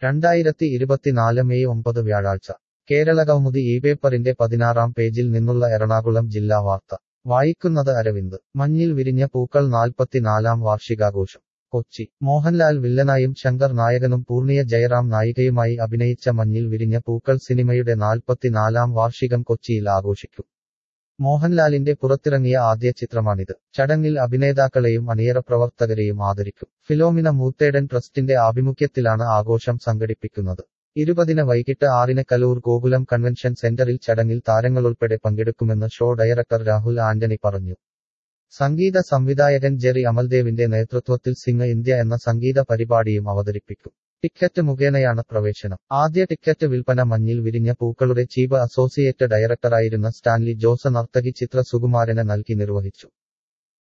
2024 May 9 വ്യാഴാഴ്ച കേരളകൗമുദി ഈ പേപ്പറിന്റെ 16-ാം പേജിൽ നിന്നുള്ള എറണാകുളം ജില്ലാ വാർത്ത വായിക്കുന്നത് അരവിന്ദ് മഞ്ഞിൽ വിരിഞ്ഞ പൂക്കൾ 44-ാം വാർഷികാഘോഷം കൊച്ചി മോഹൻലാൽ വില്ലനായും ശങ്കർ നായകനും പൂർണിയ ജയറാം നായികയുമായി അഭിനയിച്ച മഞ്ഞിൽ വിരിഞ്ഞ പൂക്കൾ സിനിമയുടെ 44-ാം വാർഷികം കൊച്ചിയിൽ ആഘോഷിക്കും മോഹൻലാലിന്റെ പുറത്തിറങ്ങിയ ആദ്യ ചിത്രമാണിത് ചടങ്ങിൽ അഭിനേതാക്കളെയും അണിയറ പ്രവർത്തകരെയും ആദരിക്കും ഫിലോമിന മൂത്തേടൻ ട്രസ്റ്റിന്റെ ആഭിമുഖ്യത്തിലാണ് ആഘോഷം സംഘടിപ്പിക്കുന്നത് 20-ന് വൈകിട്ട് 6-ന് കലൂർ ഗോകുലം കൺവെൻഷൻ സെന്ററിൽ ചടങ്ങിൽ താരങ്ങളുൾപ്പെടെ പങ്കെടുക്കുമെന്ന് ഷോ ഡയറക്ടർ രാഹുൽ ആന്റണി പറഞ്ഞു സംഗീത സംവിധായകൻ ജെറി അമൽദേവിന്റെ നേതൃത്വത്തിൽ സിംഗ് ഇന്ത്യ എന്ന സംഗീത പരിപാടിയും അവതരിപ്പിക്കും ടിക്കറ്റ് മുഖേനയാണ് പ്രവേശനം ആദ്യ ടിക്കറ്റ് വിൽപ്പന മഞ്ഞിൽ വിരിഞ്ഞ പൂക്കളുടെ ചീഫ് അസോസിയേറ്റ് ഡയറക്ടറായിരുന്ന സ്റ്റാൻലി ജോസ് നർത്തകി ചിത്ര സുകുമാരന് നൽകി നിർവഹിച്ചു